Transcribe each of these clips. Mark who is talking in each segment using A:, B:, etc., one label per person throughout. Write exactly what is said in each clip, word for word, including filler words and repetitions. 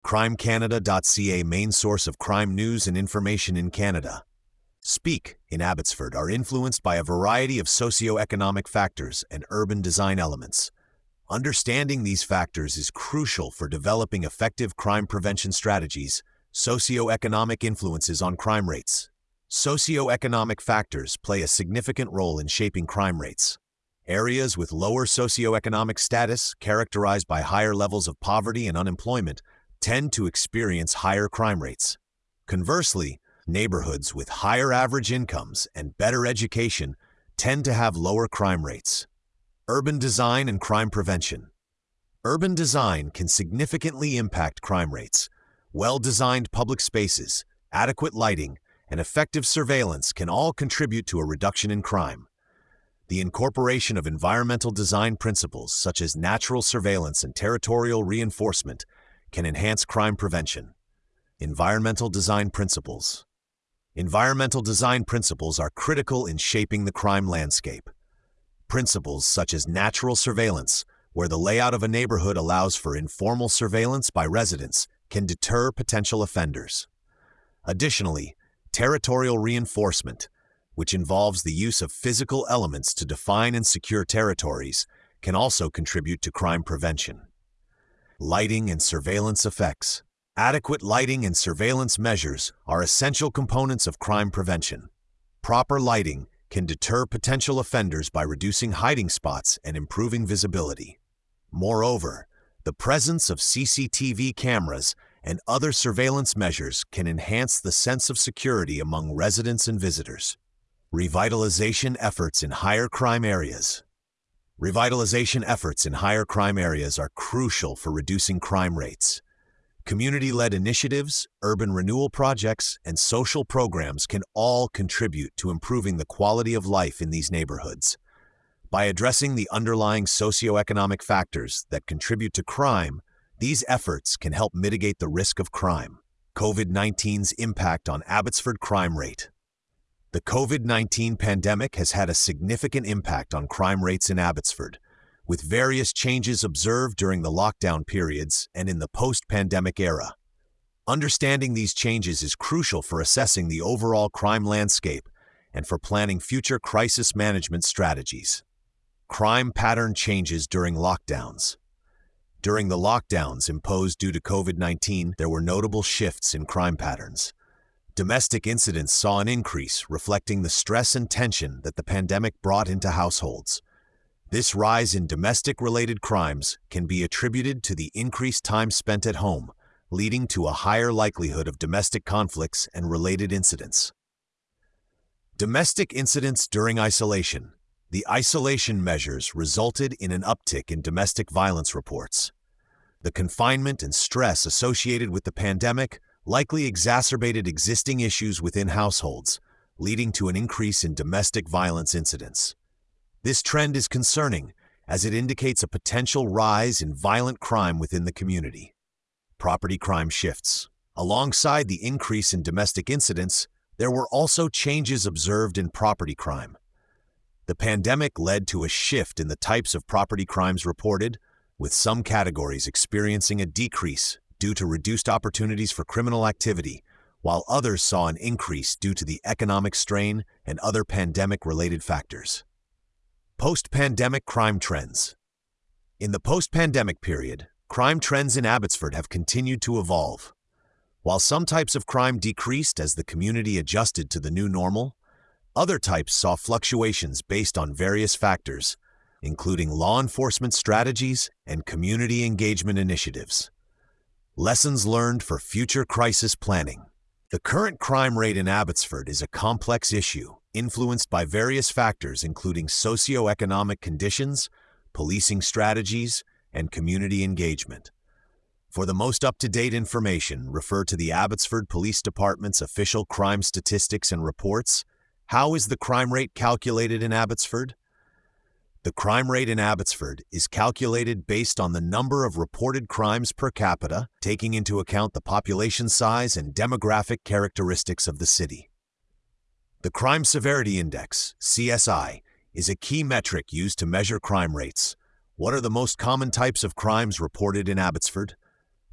A: crime canada dot c a, main source of crime news and information in Canada. Speak in Abbotsford are influenced by a variety of socio-economic factors and urban design elements. Understanding these factors is crucial for developing effective crime prevention strategies. Socio-economic influences on crime rates. Socio-economic factors play a significant role in shaping crime rates. Areas with lower socioeconomic status, characterized by higher levels of poverty and unemployment, tend to experience higher crime rates. Conversely, neighborhoods with higher average incomes and better education tend to have lower crime rates. Urban design and crime prevention. Urban design can significantly impact crime rates. Well-designed public spaces, adequate lighting, and effective surveillance can all contribute to a reduction in crime. The incorporation of environmental design principles such as natural surveillance and territorial reinforcement can enhance crime prevention. Environmental design principles. Environmental design principles are critical in shaping the crime landscape. Principles such as natural surveillance, where the layout of a neighborhood allows for informal surveillance by residents, can deter potential offenders. Additionally, territorial reinforcement, which involves the use of physical elements to define and secure territories, can also contribute to crime prevention. Lighting and surveillance effects. Adequate lighting and surveillance measures are essential components of crime prevention. Proper lighting can deter potential offenders by reducing hiding spots and improving visibility. Moreover, the presence of C C T V cameras and other surveillance measures can enhance the sense of security among residents and visitors. Revitalization efforts in higher crime areas. Revitalization efforts in higher crime areas are crucial for reducing crime rates. Community-led initiatives, urban renewal projects, and social programs can all contribute to improving the quality of life in these neighborhoods. By addressing the underlying socioeconomic factors that contribute to crime, these efforts can help mitigate the risk of crime. COVID nineteen's impact on Abbotsford crime rate. The COVID nineteen pandemic has had a significant impact on crime rates in Abbotsford, with various changes observed during the lockdown periods and in the post-pandemic era. Understanding these changes is crucial for assessing the overall crime landscape and for planning future crisis management strategies. Crime pattern changes during lockdowns. During the lockdowns imposed due to COVID nineteen, there were notable shifts in crime patterns. Domestic incidents saw an increase, reflecting the stress and tension that the pandemic brought into households. This rise in domestic-related crimes can be attributed to the increased time spent at home, leading to a higher likelihood of domestic conflicts and related incidents. Domestic incidents during isolation. The isolation measures resulted in an uptick in domestic violence reports. The confinement and stress associated with the pandemic likely exacerbated existing issues within households, leading to an increase in domestic violence incidents. This trend is concerning, as it indicates a potential rise in violent crime within the community. Property crime shifts. Alongside the increase in domestic incidents, there were also changes observed in property crime. The pandemic led to a shift in the types of property crimes reported, with some categories experiencing a decrease due to reduced opportunities for criminal activity, while others saw an increase due to the economic strain and other pandemic-related factors. Post-pandemic crime trends. In the post-pandemic period, crime trends in Abbotsford have continued to evolve. While some types of crime decreased as the community adjusted to the new normal, other types saw fluctuations based on various factors, including law enforcement strategies and community engagement initiatives. Lessons learned for future crisis planning. The current crime rate in Abbotsford is a complex issue, influenced by various factors including socioeconomic conditions, policing strategies, and community engagement. For the most up-to-date information, refer to the Abbotsford Police Department's official crime statistics and reports. How is the crime rate calculated in Abbotsford? The crime rate in Abbotsford is calculated based on the number of reported crimes per capita, taking into account the population size and demographic characteristics of the city. The Crime Severity Index, C S I, is a key metric used to measure crime rates. What are the most common types of crimes reported in Abbotsford?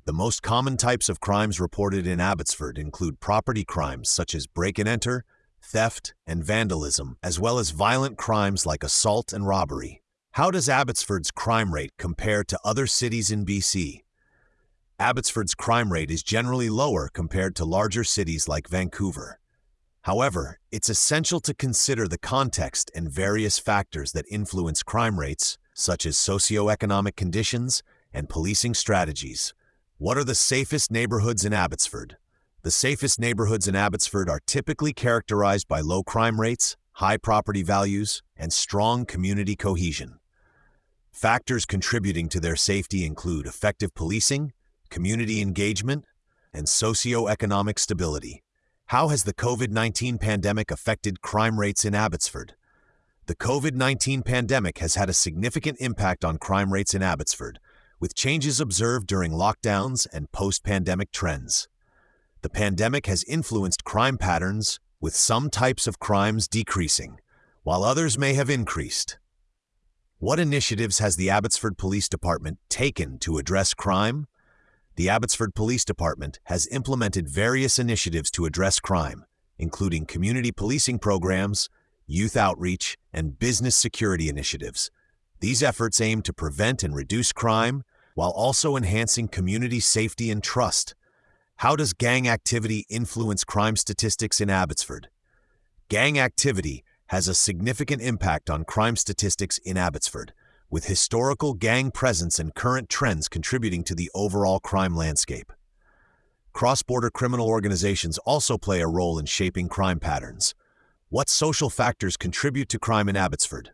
A: The most common types of crimes reported in Abbotsford include property crimes such as break-and-enter, theft, and vandalism, as well as violent crimes like assault and robbery. How does Abbotsford's crime rate compare to other cities in B C? Abbotsford's crime rate is generally lower compared to larger cities like Vancouver. However, it's essential to consider the context and various factors that influence crime rates, such as socioeconomic conditions and policing strategies. What are the safest neighborhoods in Abbotsford? The safest neighborhoods in Abbotsford are typically characterized by low crime rates, high property values, and strong community cohesion. Factors contributing to their safety include effective policing, community engagement, and socioeconomic stability. How has the COVID nineteen pandemic affected crime rates in Abbotsford? The COVID nineteen pandemic has had a significant impact on crime rates in Abbotsford, with changes observed during lockdowns and post-pandemic trends. The pandemic has influenced crime patterns, with some types of crimes decreasing, while others may have increased. What initiatives has the Abbotsford Police Department taken to address crime? The Abbotsford Police Department has implemented various initiatives to address crime, including community policing programs, youth outreach, and business security initiatives. These efforts aim to prevent and reduce crime while also enhancing community safety and trust. How does gang activity influence crime statistics in Abbotsford? Gang activity has a significant impact on crime statistics in Abbotsford, with historical gang presence and current trends contributing to the overall crime landscape. Cross-border criminal organizations also play a role in shaping crime patterns. What social factors contribute to crime in Abbotsford?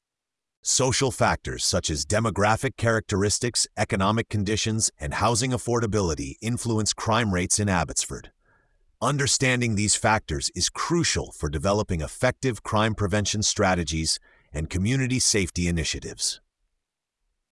A: Social factors such as demographic characteristics, economic conditions, and housing affordability influence crime rates in Abbotsford. Understanding these factors is crucial for developing effective crime prevention strategies and community safety initiatives.